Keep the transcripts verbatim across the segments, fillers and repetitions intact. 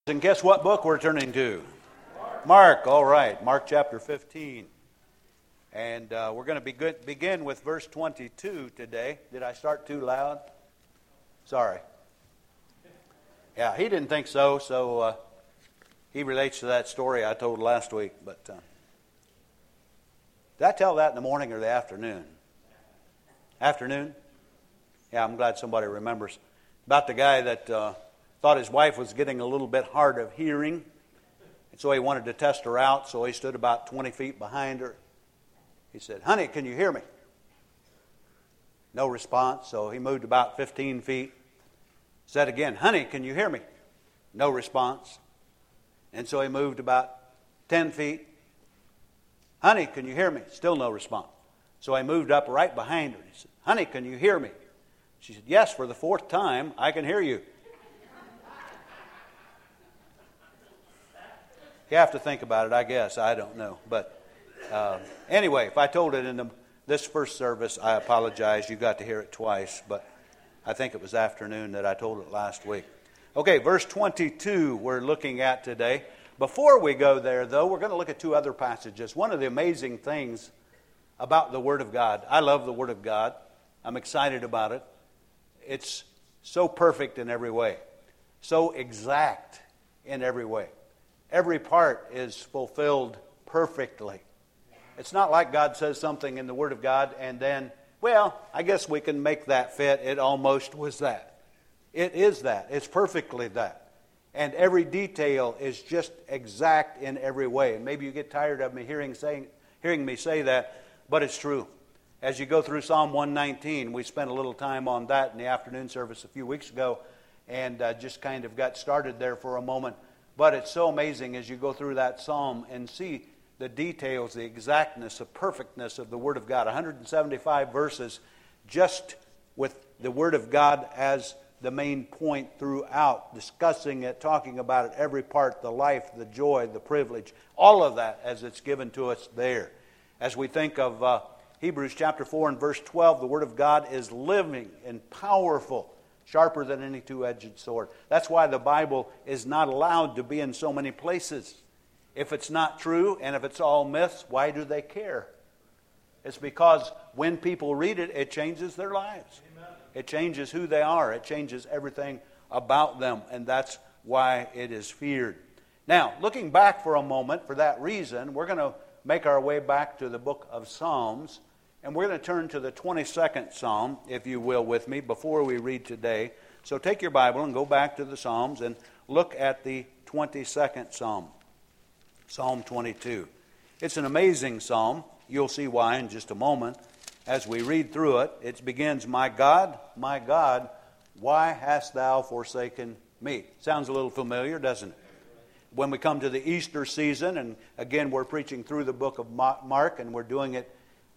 And guess what book we're turning to? Mark. Mark, all right. Mark chapter fifteen. And uh, we're going to be good, begin with verse twenty-two today. Did I start too loud? Sorry. Yeah, he didn't think so, so uh, he relates to that story I told last week. But uh, did I tell that in the morning or the afternoon? Afternoon? Yeah, I'm glad somebody remembers. About the guy that... Uh, thought his wife was getting a little bit hard of hearing, and so he wanted to test her out, so he stood about twenty feet behind her. He said, "Honey, can you hear me?" No response, so he moved about fifteen feet. Said again, "Honey, can you hear me?" No response. And so he moved about ten feet. "Honey, can you hear me?" Still no response. So I moved up right behind her. He said, "Honey, can you hear me?" She said, "Yes, for the fourth time, I can hear you." You have to think about it, I guess. I don't know. But uh, anyway, if I told it in the, this first service, I apologize. You got to hear it twice. But I think it was afternoon that I told it last week. Okay, verse twenty-two we're looking at today. Before we go there, though, we're going to look at two other passages. One of the amazing things about the Word of God. I love the Word of God. I'm excited about it. It's so perfect in every way. So exact in every way. Every part is fulfilled perfectly. It's not like God says something in the Word of God and then, well, I guess we can make that fit. It almost was that. It is that. It's perfectly that. And every detail is just exact in every way. And maybe you get tired of me hearing saying, hearing me say that, but it's true. As you go through Psalm one nineteen, we spent a little time on that in the afternoon service a few weeks ago and uh, just kind of got started there for a moment. But it's so amazing as you go through that psalm and see the details, the exactness, the perfectness of the Word of God. one hundred seventy-five verses just with the Word of God as the main point throughout, discussing it, talking about it, every part, the life, the joy, the privilege, all of that as it's given to us there. As we think of uh, Hebrews chapter four and verse twelve, the Word of God is living and powerful, sharper than any two-edged sword. That's why the Bible is not allowed to be in so many places. If it's not true and if it's all myths, why do they care? It's because when people read it, it changes their lives. Amen. It changes who they are. It changes everything about them, and that's why it is feared. Now, looking back for a moment, for that reason, we're going to make our way back to the book of Psalms. And we're going to turn to the twenty-second Psalm, if you will, with me, before we read today. So take your Bible and go back to the Psalms and look at the twenty-second Psalm, Psalm twenty-two. It's an amazing psalm. You'll see why in just a moment. As we read through it, it begins, "My God, my God, why hast thou forsaken me?" Sounds a little familiar, doesn't it? When we come to the Easter season, and again, we're preaching through the book of Mark, and we're doing it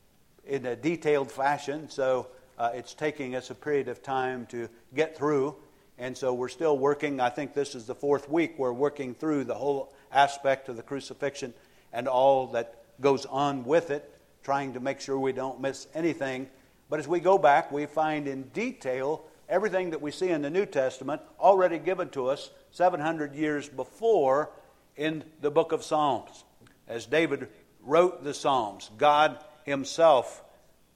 in a detailed fashion, so uh, it's taking us a period of time to get through, and so we're still working. I think this is the fourth week we're working through the whole aspect of the crucifixion and all that goes on with it, trying to make sure we don't miss anything. But as we go back, we find in detail everything that we see in the New Testament already given to us seven hundred years before in the book of Psalms. As David wrote the Psalms, God Himself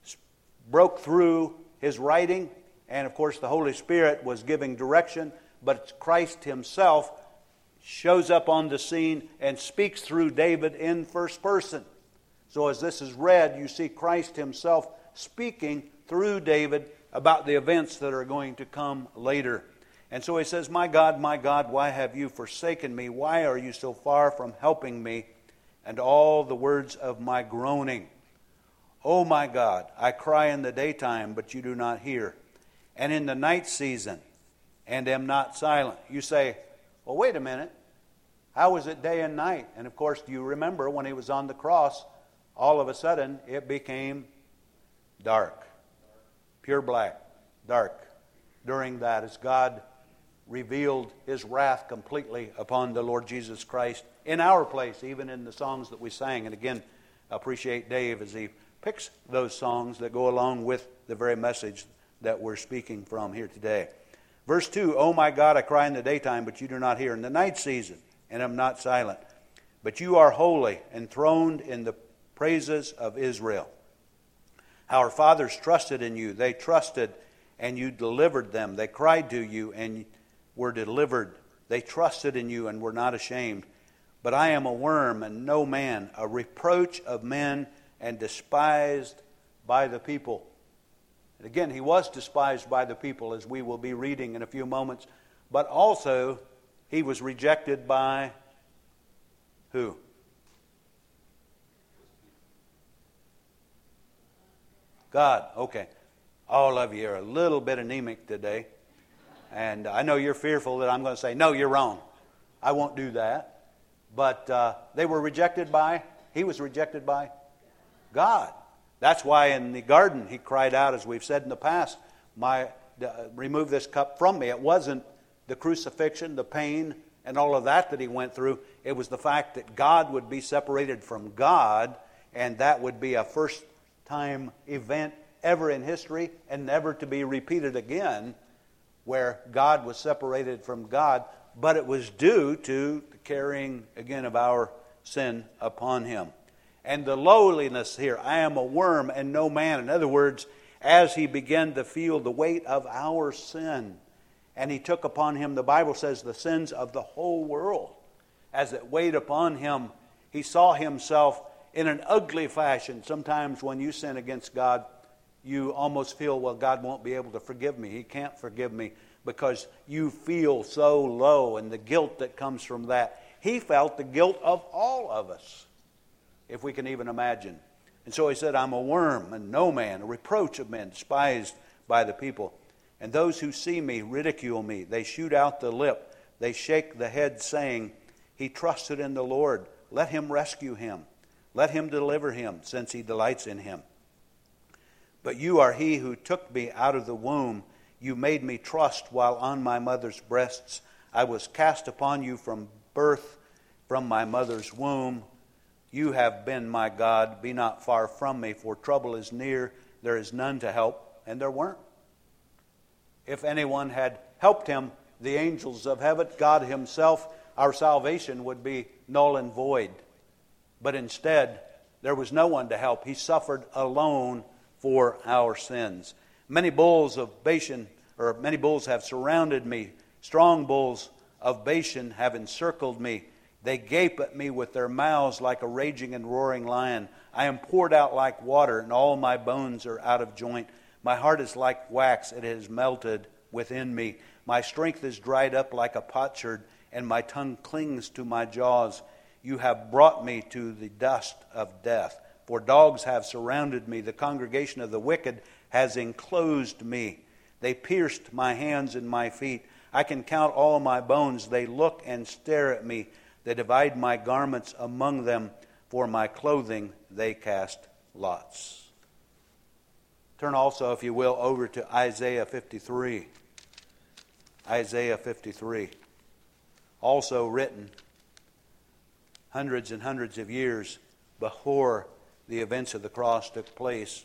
broke through his writing, and of course the Holy Spirit was giving direction, but Christ Himself shows up on the scene and speaks through David in first person. So as this is read, you see Christ Himself speaking through David about the events that are going to come later. And so he says, "My God, my God, why have you forsaken me? Why are you so far from helping me? And all the words of my groaning. Oh my God, I cry in the daytime, but you do not hear, and in the night season, and am not silent." You say, well, wait a minute. How was it day and night? And of course, do you remember when He was on the cross, all of a sudden it became dark. Pure black, dark. During that, as God revealed His wrath completely upon the Lord Jesus Christ in our place, even in the songs that we sang. And again, I appreciate Dave as he picks those songs that go along with the very message that we're speaking from here today. Verse two, O my God, I cry in the daytime, but you do not hear. In the night season, and am not silent. But you are holy, enthroned in the praises of Israel. Our fathers trusted in you. They trusted, and you delivered them. They cried to you, and were delivered. They trusted in you, and were not ashamed. But I am a worm, and no man, a reproach of men, and despised by the people. And again, he was despised by the people, as we will be reading in a few moments. But also, he was rejected by who? God. Okay. All of you are a little bit anemic today. And I know you're fearful that I'm going to say, no, you're wrong. I won't do that. But uh, they were rejected by, he was rejected by God. That's why in the garden he cried out, as we've said in the past, "My, uh, remove this cup from me." It wasn't the crucifixion, the pain, and all of that that he went through. It was the fact that God would be separated from God, and that would be a first-time event ever in history and never to be repeated again, where God was separated from God, but it was due to the carrying, again, of our sin upon him. And the lowliness here, I am a worm and no man. In other words, as he began to feel the weight of our sin, and he took upon him, the Bible says, the sins of the whole world. As it weighed upon him, he saw himself in an ugly fashion. Sometimes when you sin against God, you almost feel, well, God won't be able to forgive me. He can't forgive me because you feel so low, and the guilt that comes from that. He felt the guilt of all of us, if we can even imagine. And so he said, I'm a worm and no man, a reproach of men, despised by the people. And those who see me ridicule me. They shoot out the lip. They shake the head, saying, he trusted in the Lord. Let him rescue him. Let him deliver him, since he delights in him. But you are he who took me out of the womb. You made me trust while on my mother's breasts. I was cast upon you from birth, from my mother's womb. You have been my God. Be not far from me, for trouble is near. There is none to help. And there weren't. If anyone had helped him, the angels of heaven, God himself, our salvation would be null and void. But instead, there was no one to help. He suffered alone for our sins. Many bulls of Bashan, or many bulls have surrounded me. Strong bulls of Bashan have encircled me. They gape at me with their mouths like a raging and roaring lion. I am poured out like water, and all my bones are out of joint. My heart is like wax, it has melted within me. My strength is dried up like a potsherd, and my tongue clings to my jaws. You have brought me to the dust of death. For dogs have surrounded me. The congregation of the wicked has enclosed me. They pierced my hands and my feet. I can count all my bones. They look and stare at me. They divide my garments among them. For my clothing they cast lots. Turn also, if you will, over to Isaiah fifty-three. Isaiah fifty-three. Also written hundreds and hundreds of years before the events of the cross took place.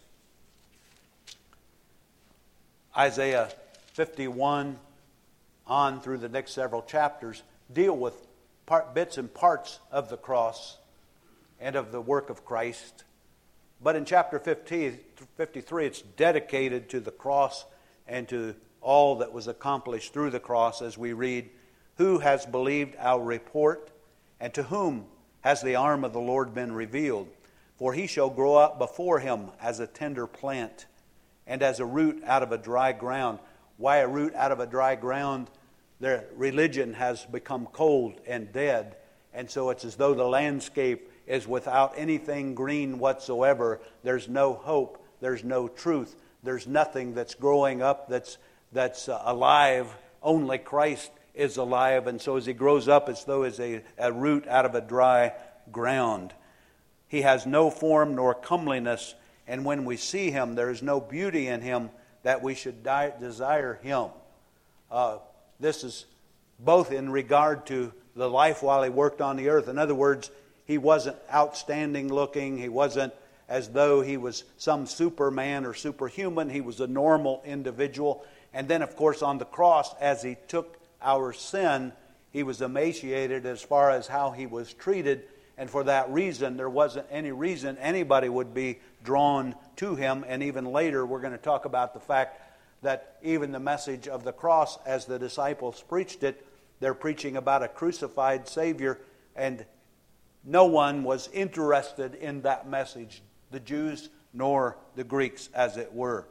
Isaiah fifty-one on through the next several chapters deal with part, bits and parts of the cross and of the work of Christ. But in chapter fifty-three, it's dedicated to the cross and to all that was accomplished through the cross, as we read, who has believed our report, and to whom has the arm of the Lord been revealed? For he shall grow up before him as a tender plant, and as a root out of a dry ground. Why a root out of a dry ground? Their religion has become cold and dead, and so it's as though the landscape is without anything green whatsoever. There's no hope. There's no truth. There's nothing that's growing up that's that's uh, alive. Only Christ is alive, and so as he grows up, as though as a, a root out of a dry ground. He has no form nor comeliness, and when we see him, there is no beauty in him that we should die, desire him. Uh, this is both in regard to the life while he worked on the earth. In other words, he wasn't outstanding looking. He wasn't as though he was some superman or superhuman. He was a normal individual. And then, of course, on the cross, as he took our sin, he was emaciated as far as how he was treated. And for that reason, there wasn't any reason anybody would be drawn to him. And even later, we're going to talk about the fact that even the message of the cross, as the disciples preached it, they're preaching about a crucified Savior, and no one was interested in that message, the Jews nor the Greeks, as it were.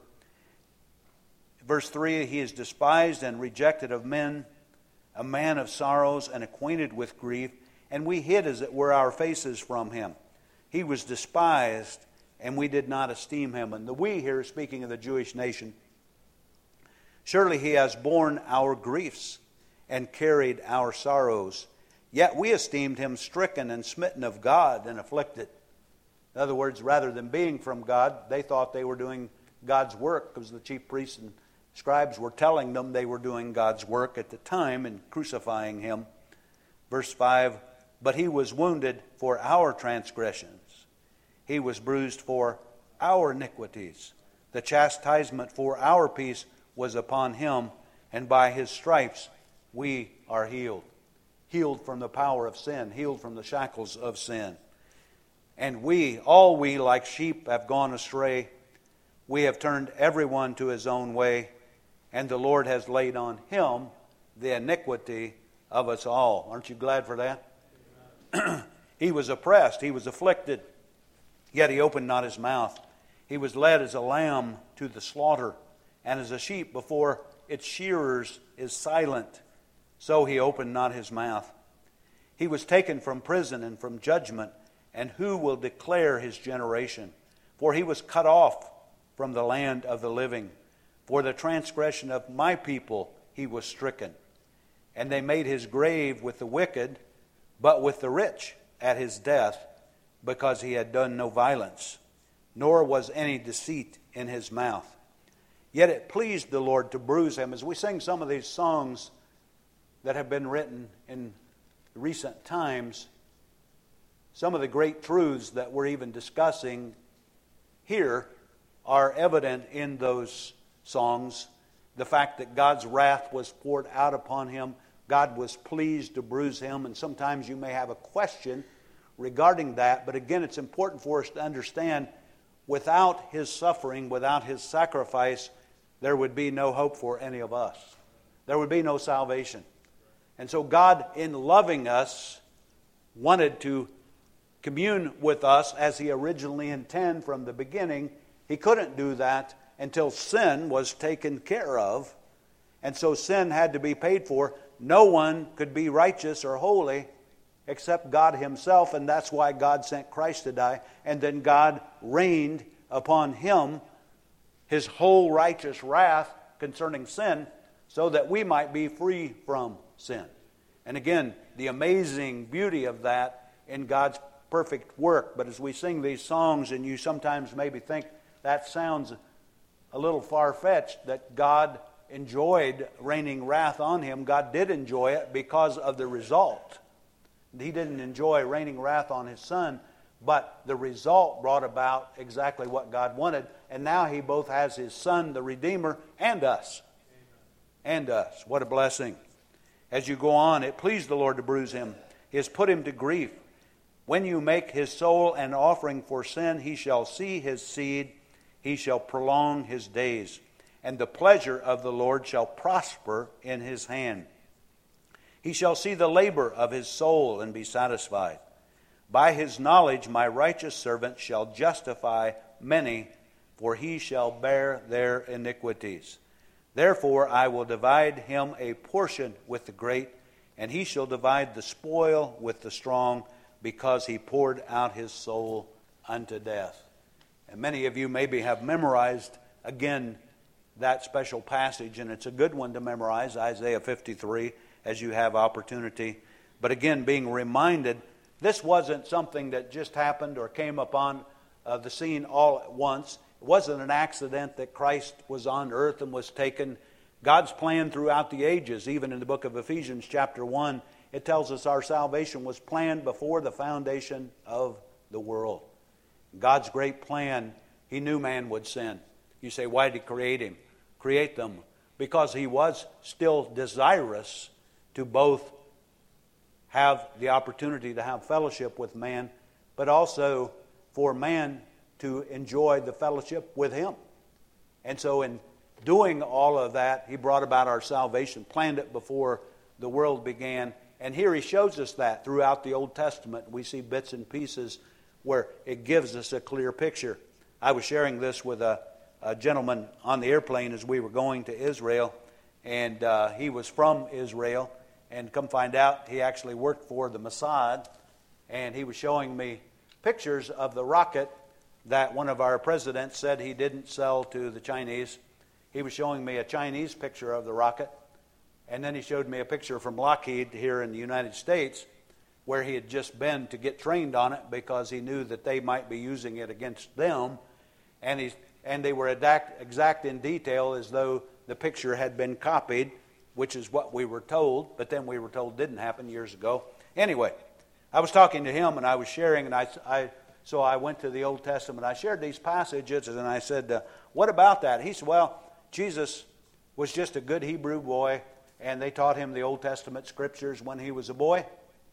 Verse three, he is despised and rejected of men, a man of sorrows and acquainted with grief, and we hid, as it were, our faces from him. He was despised, and we did not esteem him. And the we here, speaking of the Jewish nation, surely he has borne our griefs and carried our sorrows. Yet we esteemed him stricken and smitten of God and afflicted. In other words, rather than being from God, they thought they were doing God's work, because the chief priests and scribes were telling them they were doing God's work at the time in crucifying him. Verse five, but he was wounded for our transgressions. He was bruised for our iniquities. The chastisement for our peace was upon him, and by his stripes we are healed. Healed from the power of sin, healed from the shackles of sin. And we, all we, like sheep, have gone astray. We have turned everyone to his own way, and the Lord has laid on him the iniquity of us all. Aren't you glad for that? He was oppressed, he was afflicted, yet he opened not his mouth. He was led as a lamb to the slaughter, and as a sheep before its shearers is silent, so he opened not his mouth. He was taken from prison and from judgment, and who will declare his generation? For he was cut off from the land of the living. For the transgression of my people he was stricken. And they made his grave with the wicked, but with the rich at his death, because he had done no violence, nor was any deceit in his mouth. Yet it pleased the Lord to bruise him. As we sing some of these songs that have been written in recent times, some of the great truths that we're even discussing here are evident in those songs. The fact that God's wrath was poured out upon him, God was pleased to bruise him, and sometimes you may have a question regarding that, but again, it's important for us to understand, without his suffering, without his sacrifice, there would be no hope for any of us. There would be no salvation. And so God, in loving us, wanted to commune with us as he originally intended from the beginning. He couldn't do that until sin was taken care of. And so sin had to be paid for. No one could be righteous or holy except God himself, and that's why God sent Christ to die. And then God rained upon him his whole righteous wrath concerning sin, so that we might be free from sin. And again, the amazing beauty of that in God's perfect work. But as we sing these songs, and you sometimes maybe think that sounds a little far-fetched, that God enjoyed raining wrath on him. God did enjoy it because of the result. He didn't enjoy raining wrath on his Son, but the result brought about exactly what God wanted. And now he both has his Son, the Redeemer, and us. And us. What a blessing. As you go on, it pleased the Lord to bruise him. He has put him to grief. When you make his soul an offering for sin, he shall see his seed. He shall prolong his days. And the pleasure of the Lord shall prosper in his hand. He shall see the labor of his soul and be satisfied. By his knowledge my righteous servant shall justify many, for he shall bear their iniquities. Therefore I will divide him a portion with the great, and he shall divide the spoil with the strong, because he poured out his soul unto death. And many of you maybe have memorized, again, that special passage, and it's a good one to memorize, Isaiah fifty-three, as you have opportunity. But again, being reminded, this wasn't something that just happened or came upon uh, the scene all at once. It wasn't an accident that Christ was on earth and was taken. God's plan throughout the ages, even in the book of Ephesians chapter one, it tells us our salvation was planned before the foundation of the world. God's great plan, he knew man would sin. You say, why did he create him? Create them because he was still desirous to both have the opportunity to have fellowship with man, but also for man to enjoy the fellowship with him. And so in doing all of that, he brought about our salvation, planned it before the world began. And here he shows us that throughout the Old Testament. We see bits and pieces where it gives us a clear picture. I was sharing this with a, a gentleman on the airplane as we were going to Israel, and uh, he was from Israel, and come find out he actually worked for the Mossad, and he was showing me pictures of the rocket that one of our presidents said he didn't sell to the Chinese. He was showing me a Chinese picture of the rocket, and then he showed me a picture from Lockheed here in the United States where he had just been to get trained on it because he knew that they might be using it against them. And, he, and they were exact, exact in detail as though the picture had been copied, which is what we were told, but then we were told didn't happen years ago. Anyway, I was talking to him and I was sharing, and I, I so I went to the Old Testament. I shared these passages and I said, uh, what about that? He said, well, Jesus was just a good Hebrew boy, and they taught him the Old Testament scriptures when he was a boy.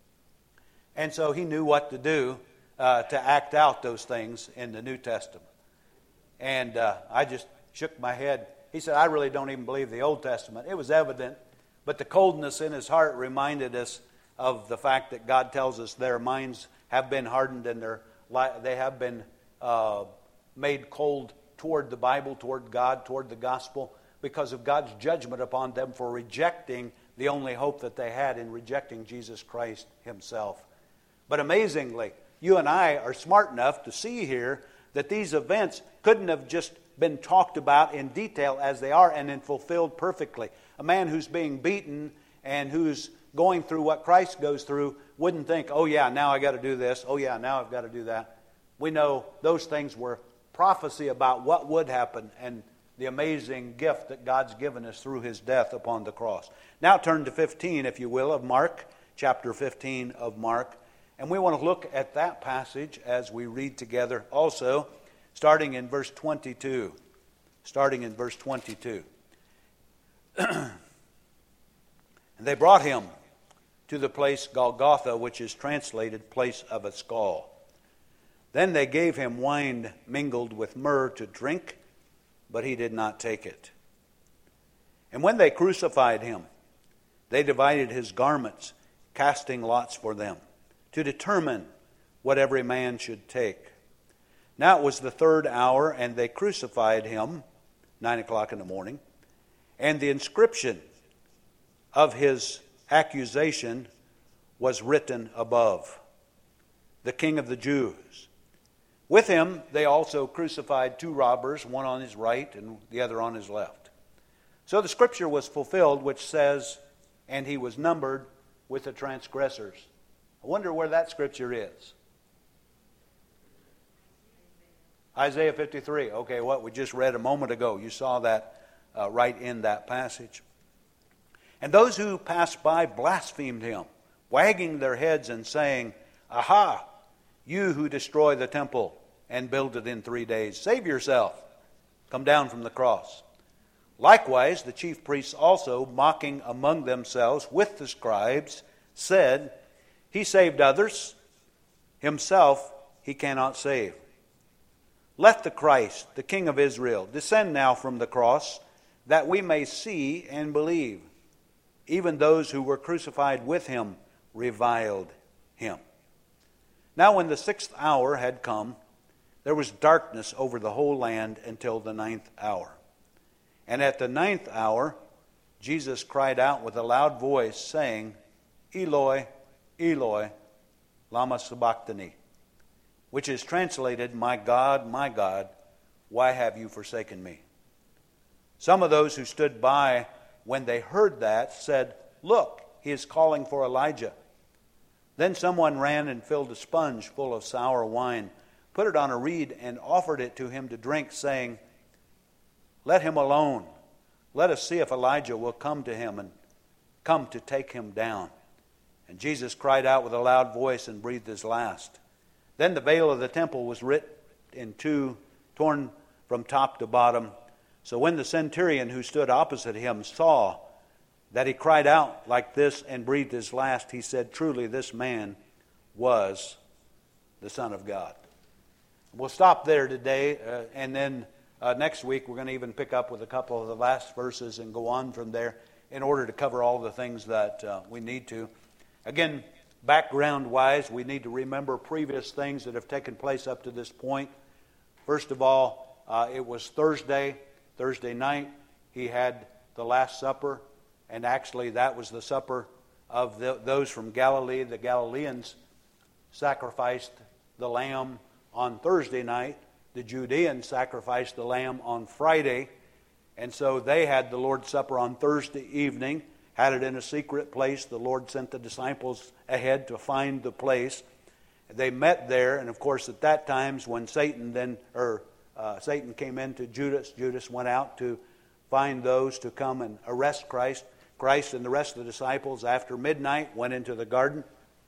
And so he knew what to do uh, to act out those things in the New Testament. And uh, I just shook my head. He said, I really don't even believe the Old Testament. It was evident, but the coldness in his heart reminded us of the fact that God tells us their minds have been hardened and their li- they have been uh, made cold toward the Bible, toward God, toward the gospel, because of God's judgment upon them for rejecting the only hope that they had in rejecting Jesus Christ himself. But amazingly, you and I are smart enough to see here that these events couldn't have just been talked about in detail as they are and then fulfilled perfectly. A man who's being beaten and who's going through what Christ goes through wouldn't think, oh yeah, now I got to do this. Oh yeah, now I've got to do that. We know those things were prophecy about what would happen and the amazing gift that God's given us through his death upon the cross. Now turn to fifteen, if you will, of Mark, chapter fifteen of Mark. And we want to look at that passage as we read together also, starting in verse twenty-two. Starting in verse twenty-two. And they brought him to the place Golgotha, which is translated place of a skull. Then they gave him wine mingled with myrrh to drink, but he did not take it. And when they crucified him, they divided his garments, casting lots for them, to determine what every man should take. Now it was the third hour, and they crucified him, nine o'clock in the morning, and the inscription of his accusation was written above, the King of the Jews. With him they also crucified two robbers, one on his right and the other on his left. So the scripture was fulfilled, which says, and he was numbered with the transgressors. I wonder where that scripture is. Isaiah fifty-three. Okay, what we just read a moment ago. You saw that uh, right in that passage. And those who passed by blasphemed him, wagging their heads and saying, Aha! You who destroy the temple and build it in three days, save yourself. Come down from the cross. Likewise, the chief priests also, mocking among themselves with the scribes, said, He saved others, himself he cannot save. Let the Christ, the King of Israel, descend now from the cross, that we may see and believe. Even those who were crucified with him reviled him. Now when the sixth hour had come, there was darkness over the whole land until the ninth hour. And at the ninth hour, Jesus cried out with a loud voice, saying, Eloi, Eloi, lama sabachthani, which is translated, My God, my God, why have you forsaken me? Some of those who stood by when they heard that said, Look, he is calling for Elijah. Then someone ran and filled a sponge full of sour wine, put it on a reed, and offered it to him to drink, saying, Let him alone. Let us see if Elijah will come to him and come to take him down. And Jesus cried out with a loud voice and breathed his last. Then the veil of the temple was rent in two, torn from top to bottom, So when the centurion who stood opposite him saw that he cried out like this and breathed his last, he said, truly this man was the Son of God. We'll stop there today, uh, and then uh, next week we're going to even pick up with a couple of the last verses and go on from there in order to cover all the things that uh, we need to. Again, background-wise, we need to remember previous things that have taken place up to this point. First of all, uh, it was Thursday, Thursday night. He had the Last Supper, and actually that was the supper of the, those from Galilee. The Galileans sacrificed the lamb on Thursday night. The Judeans sacrificed the lamb on Friday. And so they had the Lord's Supper on Thursday evening, had it in a secret place. The Lord sent the disciples ahead to find the place. They met there, and of course at that time when Satan then, or uh, Satan came into Judas, Judas went out to find those to come and arrest Christ. Christ and the rest of the disciples after midnight went into the Garden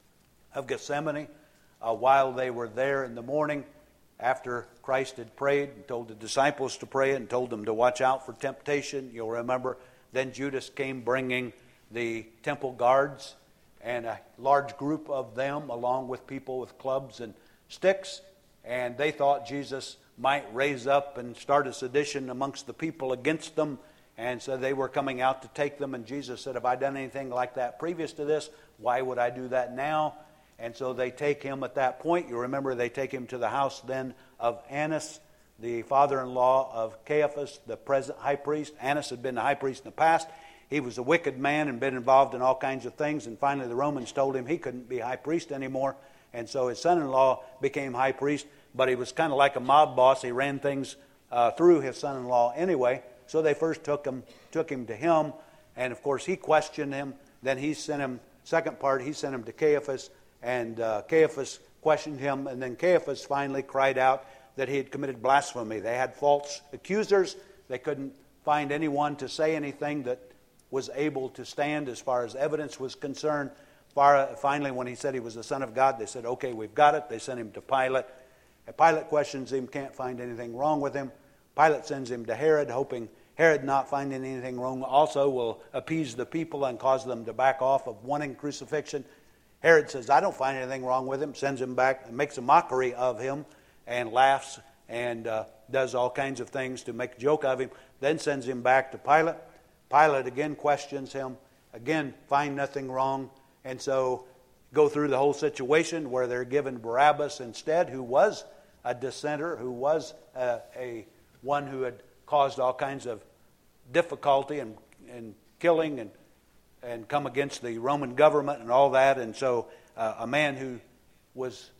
of Gethsemane. Uh, while they were there in the morning, after Christ had prayed and told the disciples to pray and told them to watch out for temptation, you'll remember, then Judas came bringing the temple guards and a large group of them along with people with clubs and sticks, and they thought Jesus might raise up and start a sedition amongst the people against them, and so they were coming out to take them, and Jesus said, have I done anything like that previous to this? Why would I do that now? And so they take him at that point. You remember they take him to the house then of Annas, the father-in-law of Caiaphas, the present high priest. Annas had been the high priest in the past. He was a wicked man and been involved in all kinds of things. And finally the Romans told him he couldn't be high priest anymore. And so his son-in-law became high priest. But he was kind of like a mob boss. He ran things uh, through his son-in-law anyway. So they first took him, took him to him. And of course he questioned him. Then he sent him, second part, he sent him to Caiaphas. And uh, Caiaphas questioned him, and then Caiaphas finally cried out that he had committed blasphemy. They had false accusers. They couldn't find anyone to say anything that was able to stand as far as evidence was concerned. Finally, when he said he was the Son of God, they said, okay, we've got it. They sent him to Pilate. And Pilate questions him, can't find anything wrong with him. Pilate sends him to Herod, hoping Herod, not finding anything wrong, also will appease the people and cause them to back off of wanting crucifixion. Herod says, I don't find anything wrong with him, sends him back and makes a mockery of him and laughs and uh, does all kinds of things to make a joke of him, then sends him back to Pilate. Pilate again questions him, again find nothing wrong, and so go through the whole situation where they're given Barabbas instead, who was a dissenter, who was a, a one who had caused all kinds of difficulty and, and killing and and come against the Roman government and all that. And so uh, a man who was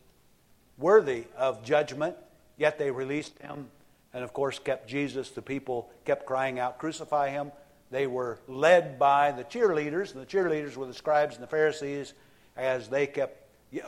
worthy of judgment, yet they released him and, of course, kept Jesus. The people kept crying out, crucify him. They were led by the cheerleaders, and the cheerleaders were the scribes and the Pharisees, as they kept, yeah,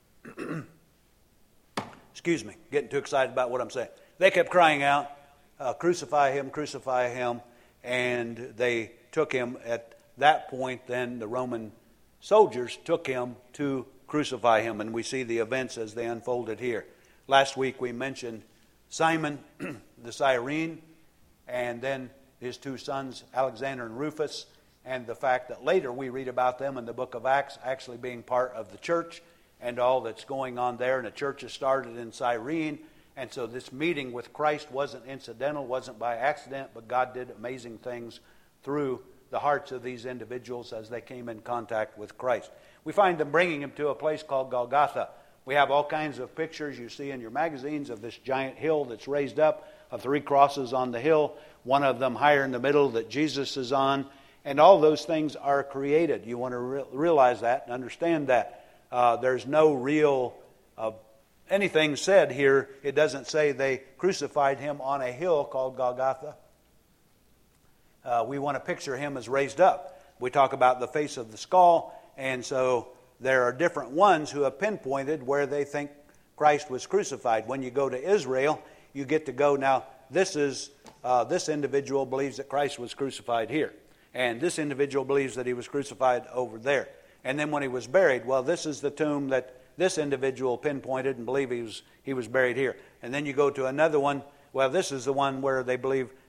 excuse me, getting too excited about what I'm saying. They kept crying out, uh, crucify him, crucify him, and they took him at that point. Then the Roman soldiers took him to crucify him, and we see the events as they unfolded here. Last week we mentioned Simon the Cyrene, and then his two sons Alexander and Rufus, and the fact that later we read about them in the book of Acts actually being part of the church and all that's going on there. And the church has started in Cyrene, and so this meeting with Christ wasn't incidental, wasn't by accident, but God did amazing things through the hearts of these individuals as they came in contact with Christ. We find them bringing him to a place called Golgotha. We have all kinds of pictures you see in your magazines of this giant hill that's raised up, of three crosses on the hill, one of them higher in the middle that Jesus is on, and all those things are created. You want to re- realize that and understand that. Uh, there's no real uh, anything said here. It doesn't say they crucified him on a hill called Golgotha. Uh, we want to picture him as raised up. We talk about the face of the skull, and so there are different ones who have pinpointed where they think Christ was crucified. When you go to Israel, you get to go, now this is uh, this individual believes that Christ was crucified here, and this individual believes that he was crucified over there. And then when he was buried, well, this is the tomb that this individual pinpointed and believe he was he was buried here. And then you go to another one, well, this is the one where they believe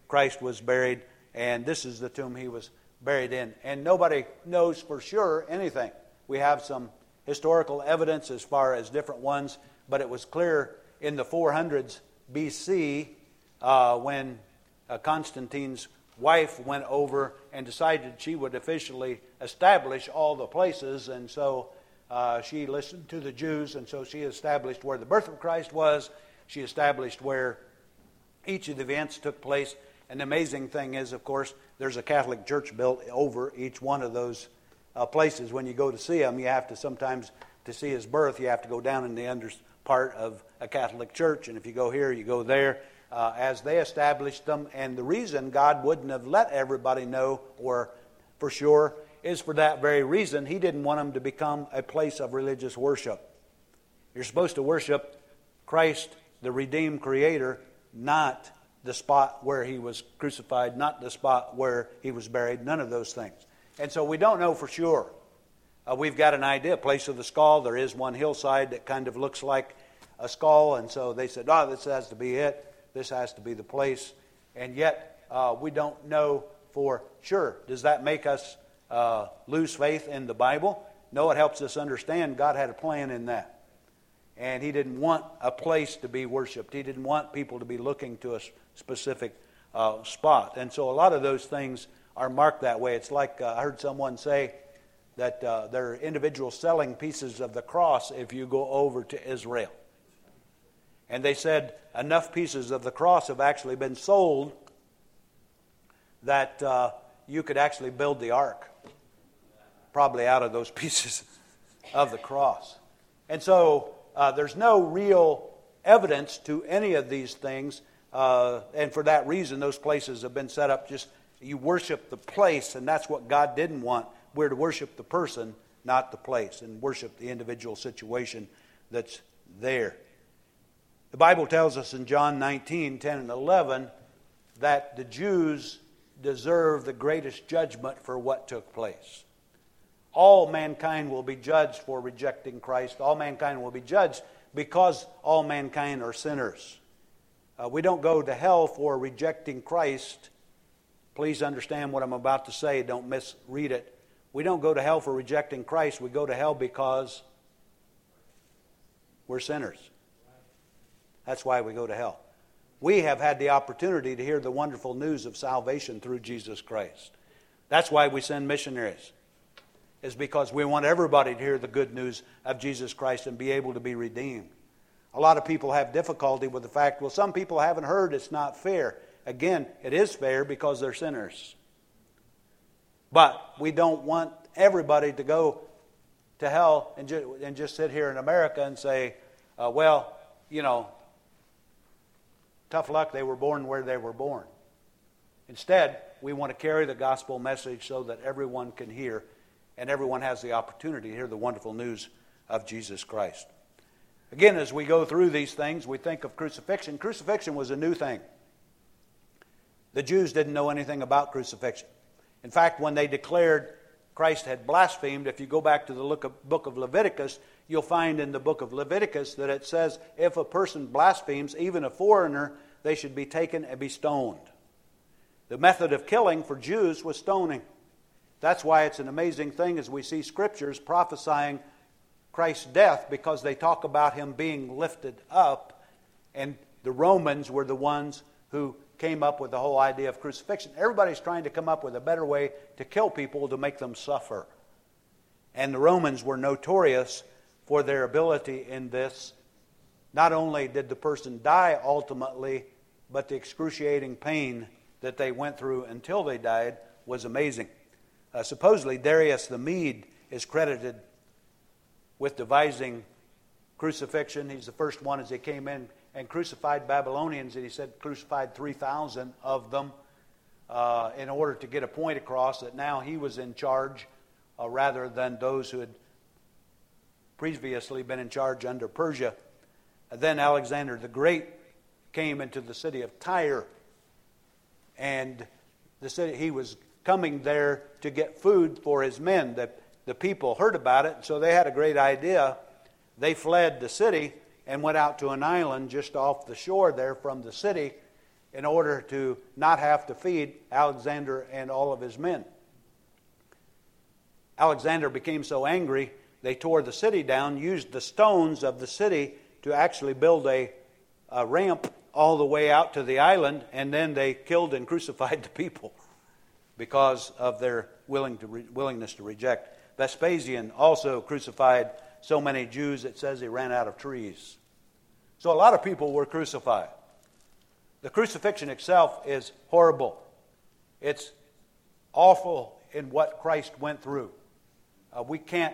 Christ was buried, and this is the tomb he was buried in. And nobody knows for sure anything. We have some historical evidence as far as different ones, but it was clear in the four hundreds B C uh, when uh, Constantine's wife went over and decided she would officially establish all the places, and so uh, she listened to the Jews, and so she established where the birth of Christ was. She established where each of the events took place. And the amazing thing is, of course, there's a Catholic church built over each one of those uh, places. When you go to see him, you have to sometimes, to see his birth, you have to go down in the under part of a Catholic church. And if you go here, you go there. Uh, as they established them. And the reason God wouldn't have let everybody know, or for sure, is for that very reason. He didn't want them to become a place of religious worship. You're supposed to worship Christ, the redeemed Creator, not the spot where he was crucified, not the spot where he was buried, none of those things. And so we don't know for sure. Uh, we've got an idea, place of the skull. There is one hillside that kind of looks like a skull, and so they said, oh, this has to be it. This has to be the place. And yet, uh, we don't know for sure. Does that make us uh, lose faith in the Bible? No, it helps us understand God had a plan in that. And he didn't want a place to be worshipped. He didn't want people to be looking to a specific uh, spot. And so a lot of those things are marked that way. It's like uh, I heard someone say that uh, there are individual selling pieces of the cross if you go over to Israel. And they said enough pieces of the cross have actually been sold that uh, you could actually build the ark, probably out of those pieces of the cross. And so uh, there's no real evidence to any of these things, uh, and for that reason those places have been set up just, you worship the place, and that's what God didn't want. We're to worship the person, not the place, and worship the individual situation that's there. The Bible tells us in John nineteen, ten and eleven that the Jews deserve the greatest judgment for what took place. All mankind will be judged for rejecting Christ. All mankind will be judged because all mankind are sinners. Uh, we don't go to hell for rejecting Christ. Please understand what I'm about to say. Don't misread it. We don't go to hell for rejecting Christ. We go to hell because we're sinners. That's why we go to hell. We have had the opportunity to hear the wonderful news of salvation through Jesus Christ. That's why we send missionaries. Is because we want everybody to hear the good news of Jesus Christ and be able to be redeemed. A lot of people have difficulty with the fact, well, some people haven't heard, it's not fair. Again, it is fair because they're sinners. But we don't want everybody to go to hell and, ju- and just sit here in America and say, uh, well, you know, tough luck, they were born where they were born. Instead, we want to carry the gospel message so that everyone can hear, and everyone has the opportunity to hear the wonderful news of Jesus Christ. Again, as we go through these things, we think of crucifixion. Crucifixion was a new thing. The Jews didn't know anything about crucifixion. In fact, when they declared Christ had blasphemed, if you go back to the book of Leviticus, you'll find in the book of Leviticus that it says if a person blasphemes, even a foreigner, they should be taken and be stoned. The method of killing for Jews was stoning. That's why it's an amazing thing as we see scriptures prophesying Christ's death, because they talk about him being lifted up, and the Romans were the ones who came up with the whole idea of crucifixion. Everybody's trying to come up with a better way to kill people, to make them suffer. And the Romans were notorious for their ability in this. Not only did the person die ultimately, but the excruciating pain that they went through until they died was amazing. Uh, supposedly, Darius the Mede is credited with devising crucifixion. He's the first one as he came in and crucified Babylonians, and he said crucified three thousand of them uh, in order to get a point across that now he was in charge uh, rather than those who had previously been in charge under Persia. And then Alexander the Great came into the city of Tyre, and the city he was coming there to get food for his men. The, the people heard about it, so they had a great idea. They fled the city and went out to an island just off the shore there from the city, in order to not have to feed Alexander and all of his men. Alexander became so angry, they tore the city down, used the stones of the city to actually build a, a ramp all the way out to the island, and then they killed and crucified the people because of their willing to re- willingness to reject. Vespasian also crucified so many Jews, it says he ran out of trees. So a lot of people were crucified. The crucifixion itself is horrible. It's awful in what Christ went through. Uh, we can't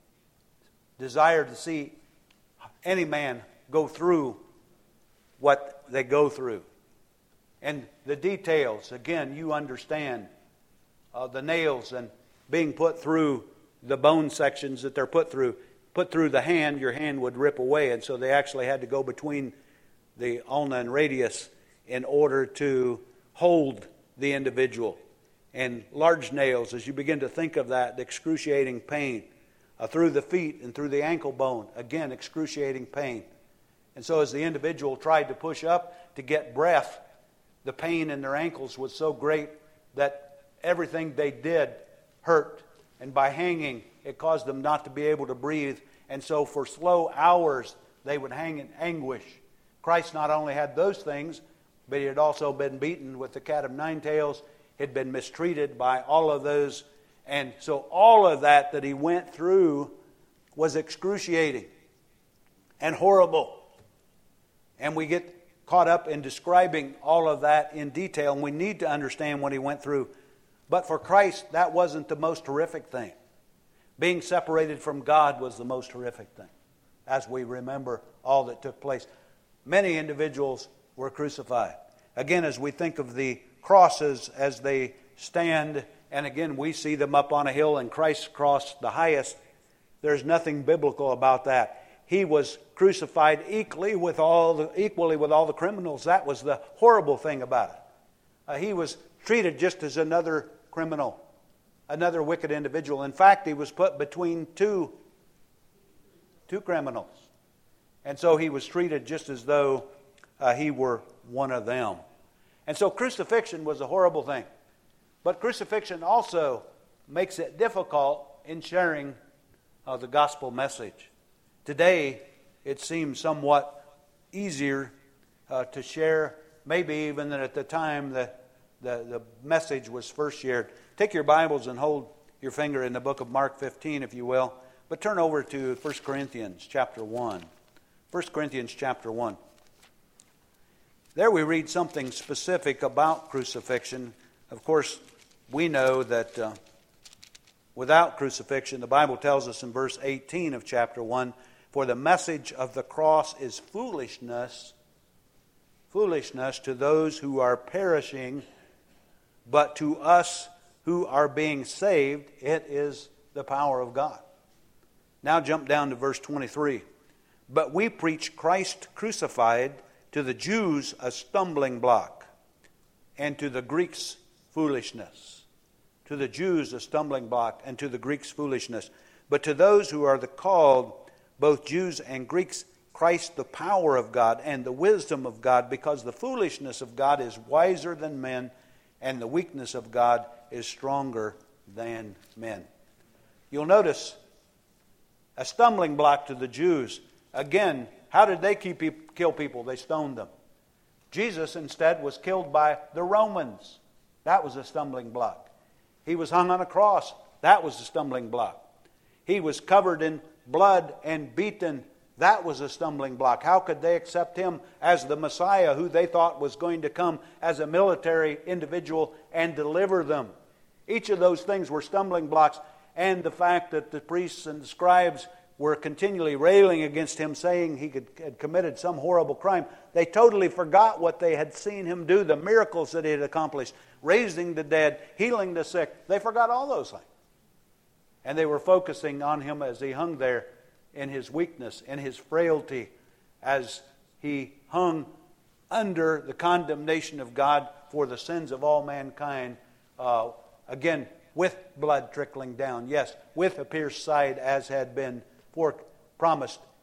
desire to see any man go through what they go through. And the details, again, you understand uh, the nails and being put through the bone sections that they're put through. Put through the hand, your hand would rip away. And so they actually had to go between the ulna and radius in order to hold the individual. And large nails, as you begin to think of that, the excruciating pain uh, through the feet and through the ankle bone, again, excruciating pain. And so as the individual tried to push up to get breath, the pain in their ankles was so great that everything they did hurt. And by hanging, it caused them not to be able to breathe. And so for slow hours, they would hang in anguish. Christ not only had those things, but he had also been beaten with the cat of nine tails. Had been mistreated by all of those. And so all of that that he went through was excruciating and horrible. And we get caught up in describing all of that in detail, and we need to understand what he went through. But for Christ, that wasn't the most horrific thing. Being separated from God was the most horrific thing, as we remember all that took place. Many individuals were crucified. Again, as we think of the crosses as they stand, and again we see them up on a hill, and Christ's cross the highest, there's nothing biblical about that. He was crucified equally with all the, equally with all the criminals. That was the horrible thing about it. Uh, he was treated just as another criminal, another wicked individual. In fact, he was put between two, two criminals. And so he was treated just as though uh, he were one of them. And so crucifixion was a horrible thing. But crucifixion also makes it difficult in sharing uh, the gospel message. Today, it seems somewhat easier uh, to share, maybe even than at the time that the, the message was first shared. Take your Bibles and hold your finger in the book of Mark fifteen, if you will. But turn over to First Corinthians chapter one. First Corinthians chapter one. There we read something specific about crucifixion. Of course, we know that uh, without crucifixion, the Bible tells us in verse eighteen of chapter one, for the message of the cross is foolishness, foolishness to those who are perishing, but to us who are being saved, it is the power of God. Now jump down to verse twenty-three. But we preach Christ crucified, to the Jews a stumbling block, and to the Greeks foolishness. To the Jews a stumbling block, and to the Greeks foolishness. But to those who are the called, both Jews and Greeks, Christ the power of God and the wisdom of God, because the foolishness of God is wiser than men, and the weakness of God is stronger than men. You'll notice a stumbling block to the Jews. Again, how did they keep, kill people? They stoned them. Jesus instead was killed by the Romans. That was a stumbling block. He was hung on a cross. That was a stumbling block. He was covered in blood and beaten. That was a stumbling block. How could they accept him as the Messiah, who they thought was going to come as a military individual and deliver them? Each of those things were stumbling blocks. And the fact that the priests and the scribes were continually railing against him, saying he had committed some horrible crime. They totally forgot what they had seen him do, the miracles that he had accomplished, raising the dead, healing the sick. They forgot all those things. And they were focusing on him as he hung there in his weakness, in his frailty, as he hung under the condemnation of God for the sins of all mankind. Uh, again, with blood trickling down. Yes, with a pierced side, as had been for, promised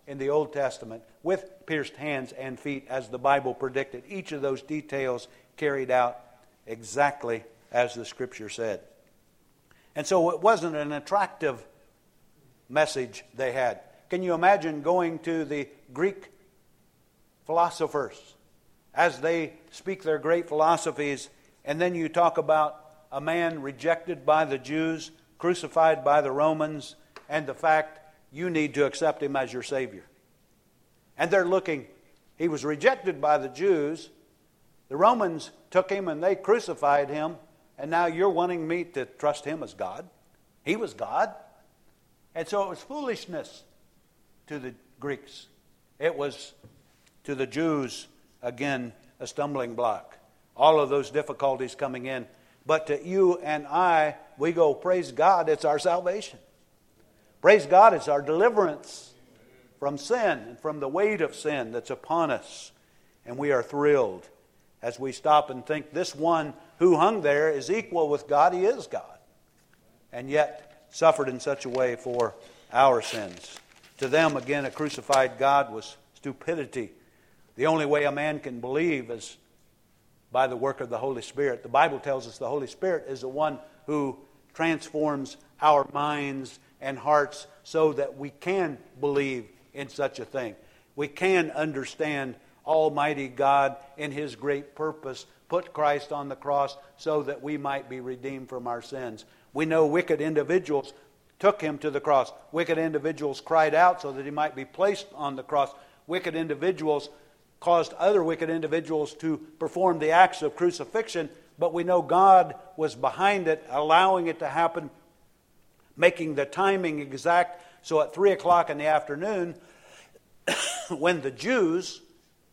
in the Old Testament with pierced hands and feet as the Bible predicted. Each of those details carried out exactly as the Scripture said. And so it wasn't an attractive message they had. Can you imagine going to the Greek philosophers as they speak their great philosophies, and then you talk about a man rejected by the Jews, crucified by the Romans, and the fact you need to accept him as your Savior. And they're looking, he was rejected by the Jews, the Romans took him and they crucified him, and now you're wanting me to trust him as God? He was God. And so it was foolishness to the Greeks. It was to the Jews, again, a stumbling block. All of those difficulties coming in. But to you and I, we go, praise God, it's our salvation. Praise God, it's our deliverance from sin and from the weight of sin that's upon us. And we are thrilled as we stop and think this one who hung there is equal with God. He is God. And yet suffered in such a way for our sins. To them, again, a crucified God was stupidity. The only way a man can believe is by the work of the Holy Spirit. The Bible tells us the Holy Spirit is the one who transforms our minds and hearts so that we can believe in such a thing. We can understand Almighty God in His great purpose put Christ on the cross so that we might be redeemed from our sins. We know wicked individuals took Him to the cross. Wicked individuals cried out so that He might be placed on the cross. Wicked individuals caused other wicked individuals to perform the acts of crucifixion, but we know God was behind it, allowing it to happen, making the timing exact. So at three o'clock in the afternoon, when the Jews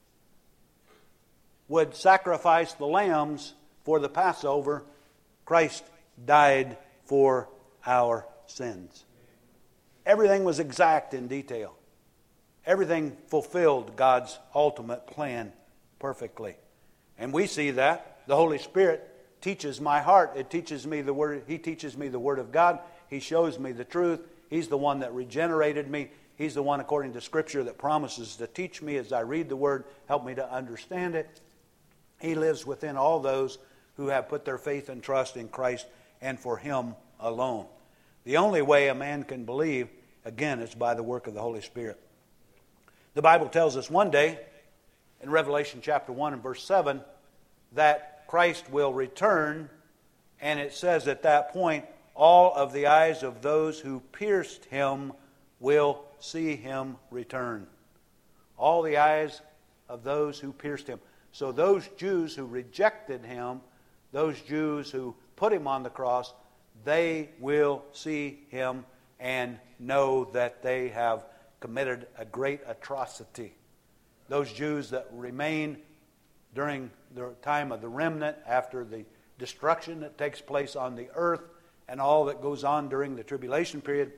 would sacrifice the lambs for the Passover, Christ died for our sins. Everything was exact in detail. Everything fulfilled God's ultimate plan perfectly. And we see that. The Holy Spirit teaches my heart. It teaches me the word. He teaches me the Word of God. He shows me the truth. He's the one that regenerated me. He's the one, according to Scripture, that promises to teach me as I read the Word, help me to understand it. He lives within all those who have put their faith and trust in Christ and for Him alone. The only way a man can believe, again, is by the work of the Holy Spirit. The Bible tells us one day, in Revelation chapter one and verse seven, that Christ will return, and it says at that point, all of the eyes of those who pierced Him will see Him return. All the eyes of those who pierced Him. So those Jews who rejected Him, those Jews who put Him on the cross, they will see Him and know that they have committed a great atrocity. Those Jews that remain during the time of the remnant after the destruction that takes place on the earth and all that goes on during the tribulation period,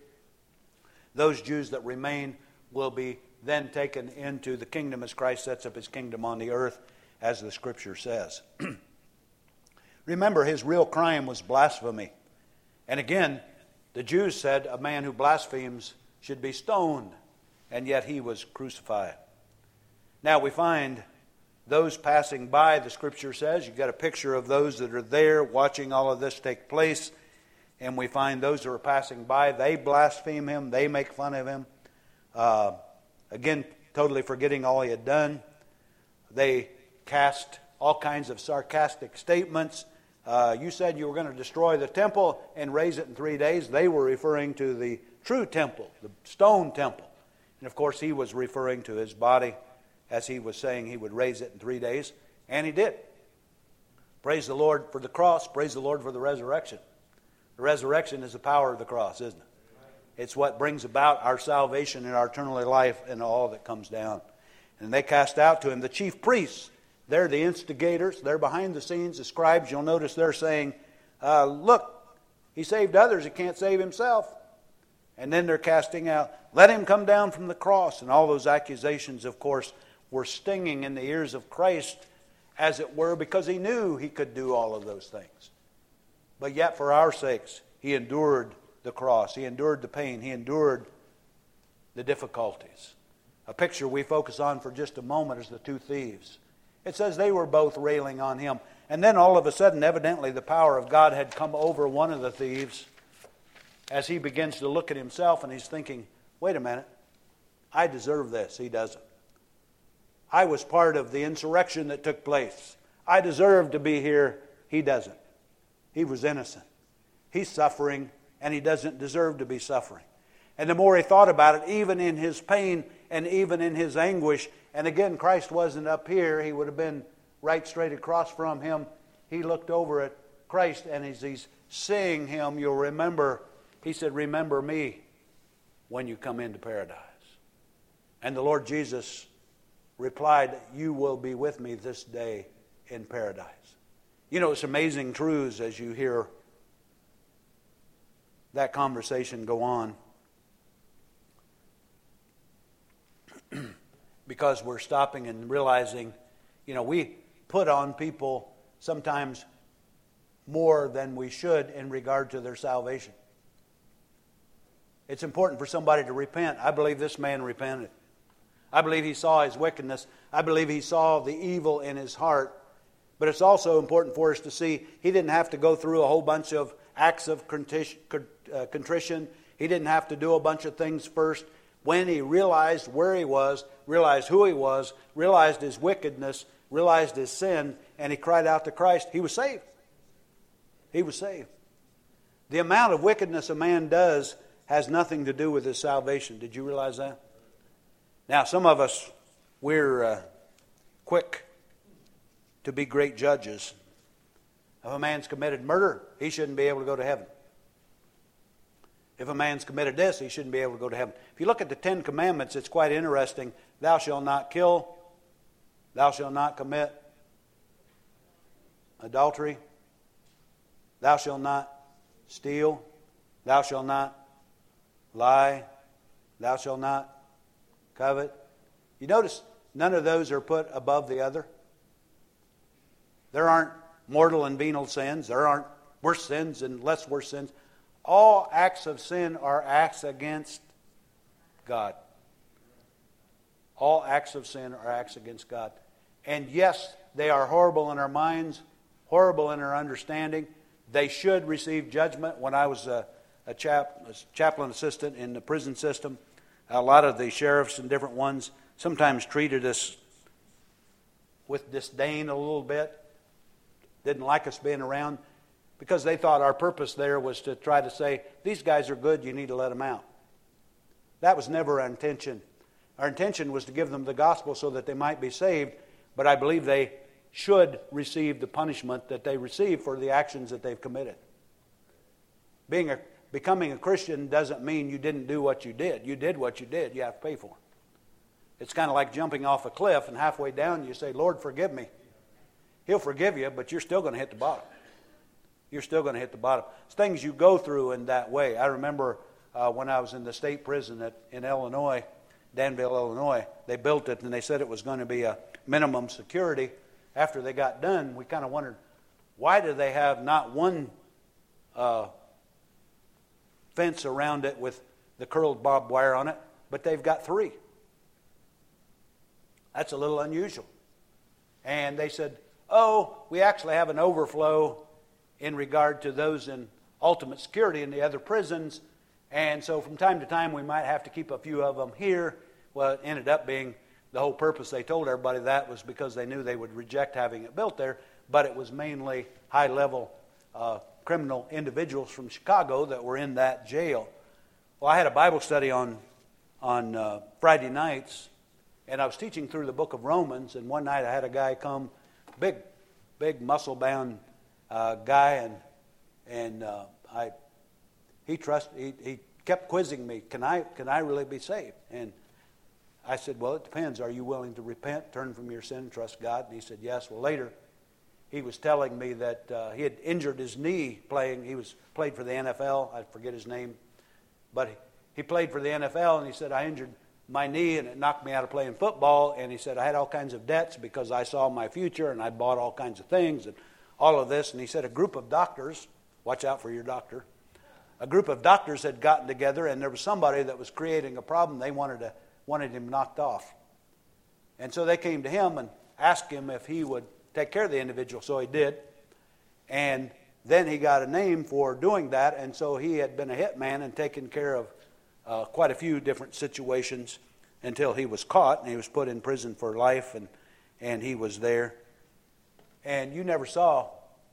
those Jews that remain will be then taken into the kingdom as Christ sets up His kingdom on the earth, as the Scripture says. Remember, His real crime was blasphemy. And again, the Jews said a man who blasphemes should be stoned, and yet He was crucified. Now we find those passing by, the Scripture says, you've got a picture of those that are there watching all of this take place, and we find those who are passing by, they blaspheme Him, they make fun of Him. Uh, again, totally forgetting all He had done. They cast all kinds of sarcastic statements. Uh, you said you were going to destroy the temple and raise it in three days. They were referring to the true temple, the stone temple. And of course, He was referring to His body as He was saying He would raise it in three days. And He did. Praise the Lord for the cross. Praise the Lord for the resurrection. The resurrection is the power of the cross, isn't it? It's what brings about our salvation and our eternal life and all that comes down. And they cast out to Him the chief priests. They're the instigators. They're behind the scenes. The scribes, you'll notice they're saying, uh, look, He saved others. He can't save Himself. And then they're casting out, let Him come down from the cross. And all those accusations, of course, were stinging in the ears of Christ, as it were, because He knew He could do all of those things. But yet, for our sakes, He endured the cross. He endured the pain. He endured the difficulties. A picture we focus on for just a moment is the two thieves. It says they were both railing on him. And then all of a sudden, evidently, the power of God had come over one of the thieves as he begins to look at himself and he's thinking, wait a minute, I deserve this. He doesn't. I was part of the insurrection that took place. I deserve to be here. He doesn't. He was innocent. He's suffering, and he doesn't deserve to be suffering. And the more he thought about it, even in his pain and even in his anguish, and again, Christ wasn't up here. He would have been right straight across from him. He looked over at Christ, and as he's seeing him, you'll remember, he said, remember me when you come into paradise. And the Lord Jesus replied, you will be with me this day in paradise. You know, it's amazing truths as you hear that conversation go on. Because we're stopping and realizing, you know, we put on people sometimes more than we should in regard to their salvation. It's important for somebody to repent. I believe this man repented. I believe he saw his wickedness. I believe he saw the evil in his heart. But it's also important for us to see he didn't have to go through a whole bunch of acts of contrition. He didn't have to do a bunch of things first. When he realized where he was, realized who he was, realized his wickedness, realized his sin, and he cried out to Christ, he was saved. He was saved. The amount of wickedness a man does has nothing to do with his salvation. Did you realize that? Now, some of us, we're uh, quick to be great judges. If a man's committed murder, he shouldn't be able to go to heaven. If a man's committed this, he shouldn't be able to go to heaven. If you look at the Ten Commandments, it's quite interesting. Thou shalt not kill. Thou shalt not commit adultery. Thou shalt not steal. Thou shalt not lie. Thou shalt not covet. You notice none of those are put above the other. There aren't mortal and venial sins. There aren't worse sins and less worse sins. All acts of sin are acts against God. All acts of sin are acts against God. And yes, they are horrible in our minds, horrible in our understanding. They should receive judgment. When I was a, a, chap, a chaplain assistant in the prison system, a lot of the sheriffs and different ones sometimes treated us with disdain a little bit. Didn't like us being around. Because they thought our purpose there was to try to say, these guys are good, you need to let them out. That was never our intention. Our intention was to give them the gospel so that they might be saved, but I believe they should receive the punishment that they receive for the actions that they've committed. Being a, becoming a Christian doesn't mean you didn't do what you did. You did what you did, you have to pay for it. It's kind of like jumping off a cliff and halfway down you say, Lord, forgive me. He'll forgive you, but you're still going to hit the bottom. You're still going to hit the bottom. It's things you go through in that way. I remember uh, when I was in the state prison at, in Illinois, Danville, Illinois, they built it and they said it was going to be a minimum security. After they got done, we kind of wondered, why do they have not one uh, fence around it with the curled barbed wire on it, but they've got three? That's a little unusual. And they said, oh, we actually have an overflow in regard to those in ultimate security in the other prisons. And so from time to time we might have to keep a few of them here. Well, it ended up being the whole purpose. They told everybody that was because they knew they would reject having it built there. But it was mainly high-level uh, criminal individuals from Chicago that were in that jail. Well, I had a Bible study on, on uh, Friday nights, and I was teaching through the book of Romans. And one night I had a guy come, big, big muscle-bound Uh, guy, and and uh, I, he trust he, he kept quizzing me. Can I can I really be saved? And I said, well, it depends. Are you willing to repent, turn from your sin, and trust God? And he said, yes. Well, later, he was telling me that uh, he had injured his knee playing. He was played for the N F L. I forget his name, but he, he played for the N F L, and he said I injured my knee, and it knocked me out of playing football. And he said I had all kinds of debts because I saw my future, and I bought all kinds of things, and all of this. And he said a group of doctors, watch out for your doctor, a group of doctors had gotten together, and there was somebody that was creating a problem. They wanted to wanted him knocked off. And so they came to him and asked him if he would take care of the individual. So he did. And then he got a name for doing that. And so he had been a hitman and taken care of uh, quite a few different situations until he was caught. And he was put in prison for life. And, and he was there. And you never saw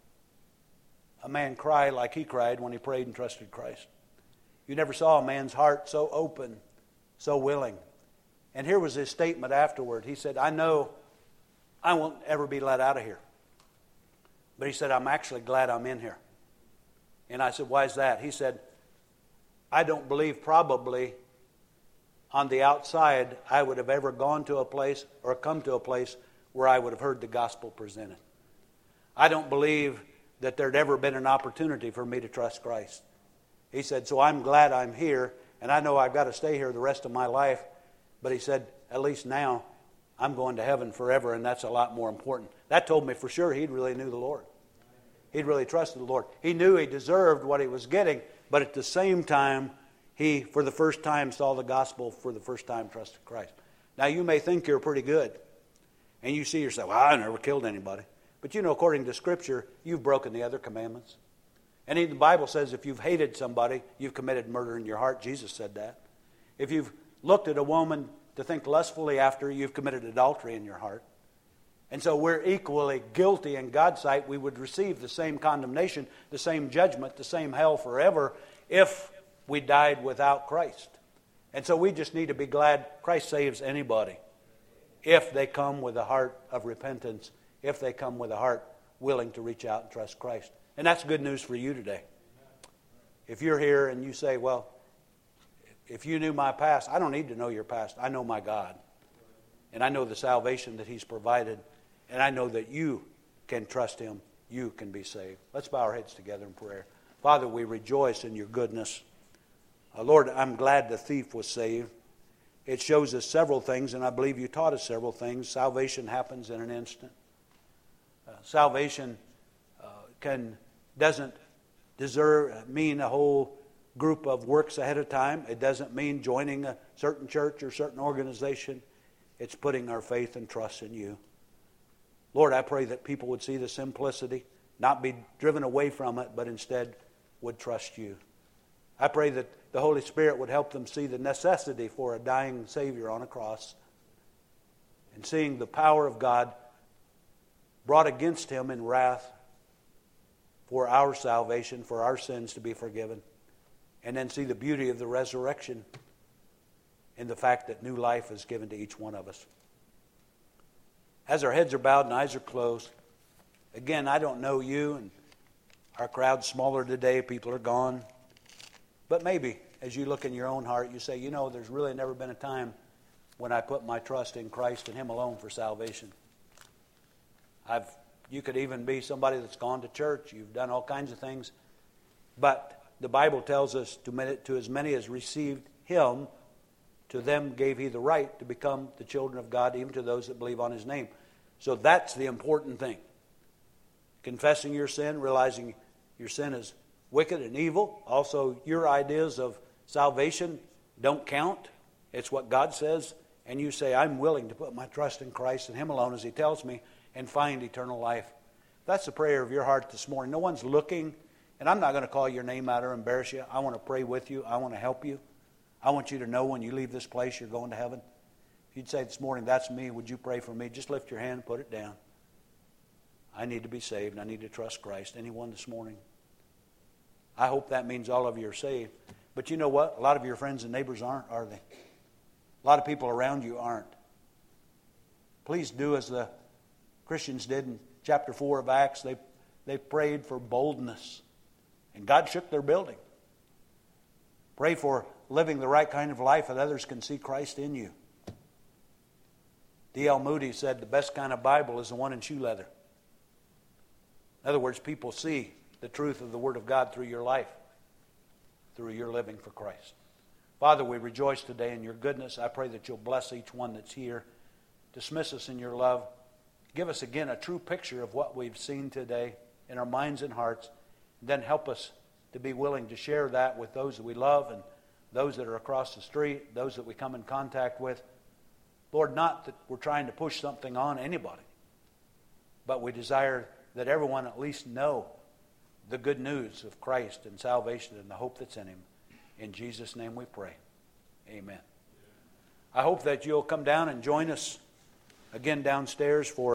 a man cry like he cried when he prayed and trusted Christ. You never saw a man's heart so open, so willing. And here was his statement afterward. He said, I know I won't ever be let out of here. But he said, I'm actually glad I'm in here. And I said, why is that? He said, I don't believe probably on the outside I would have ever gone to a place or come to a place where I would have heard the gospel presented. I don't believe that there'd ever been an opportunity for me to trust Christ. He said, so I'm glad I'm here, and I know I've got to stay here the rest of my life. But he said, at least now I'm going to heaven forever, and that's a lot more important. That told me for sure he really knew the Lord. He'd really trusted the Lord. He knew he deserved what he was getting, but at the same time, he, for the first time, saw the gospel, for the first time trusted Christ. Now, you may think you're pretty good, and you see yourself, well, I never killed anybody. But you know, according to Scripture, you've broken the other commandments. And even the Bible says if you've hated somebody, you've committed murder in your heart. Jesus said that. If you've looked at a woman to think lustfully after, you've committed adultery in your heart. And so we're equally guilty in God's sight. We would receive the same condemnation, the same judgment, the same hell forever if we died without Christ. And so we just need to be glad Christ saves anybody if they come with a heart of repentance, if they come with a heart willing to reach out and trust Christ. And that's good news for you today. If you're here and you say, well, if you knew my past, I don't need to know your past. I know my God. And I know the salvation that He's provided. And I know that you can trust Him. You can be saved. Let's bow our heads together in prayer. Father, we rejoice in your goodness. Uh, Lord, I'm glad the thief was saved. It shows us several things, and I believe you taught us several things. Salvation happens in an instant. Uh, salvation uh, can doesn't deserve mean a whole group of works ahead of time. It doesn't mean joining a certain church or certain organization. It's putting our faith and trust in you. Lord, I pray that people would see the simplicity, not be driven away from it, but instead would trust you. I pray that the Holy Spirit would help them see the necessity for a dying Savior on a cross, and seeing the power of God brought against Him in wrath for our salvation, for our sins to be forgiven, and then see the beauty of the resurrection in the fact that new life is given to each one of us. As our heads are bowed and eyes are closed, again, I don't know you, and our crowd's smaller today, people are gone. But maybe, as you look in your own heart, you say, you know, there's really never been a time when I put my trust in Christ and Him alone for salvation. I've, you could even be somebody that's gone to church. You've done all kinds of things. But the Bible tells us, to, to as many as received Him, to them gave He the right to become the children of God, even to those that believe on His name. So that's the important thing. Confessing your sin, realizing your sin is wicked and evil. Also, your ideas of salvation don't count. It's what God says. And you say, I'm willing to put my trust in Christ and Him alone as He tells me, and find eternal life. That's the prayer of your heart this morning. No one's looking, and I'm not going to call your name out or embarrass you. I want to pray with you. I want to help you. I want you to know when you leave this place, you're going to heaven. If you'd say this morning, that's me, would you pray for me? Just lift your hand and put it down. I need to be saved, and I need to trust Christ. Anyone this morning? I hope that means all of you are saved. But you know what? A lot of your friends and neighbors aren't, are they? A lot of people around you aren't. Please do as the Christians did in chapter four of Acts. They, they prayed for boldness, and God shook their building. Pray for living the right kind of life that others can see Christ in you. D L Moody said the best kind of Bible is the one in shoe leather. In other words, people see the truth of the Word of God through your life, through your living for Christ. Father, we rejoice today in your goodness. I pray that you'll bless each one that's here. Dismiss us in your love. Give us again a true picture of what we've seen today in our minds and hearts. And then help us to be willing to share that with those that we love and those that are across the street, those that we come in contact with. Lord, not that we're trying to push something on anybody, but we desire that everyone at least know the good news of Christ and salvation and the hope that's in Him. In Jesus' name we pray. Amen. I hope that you'll come down and join us again downstairs for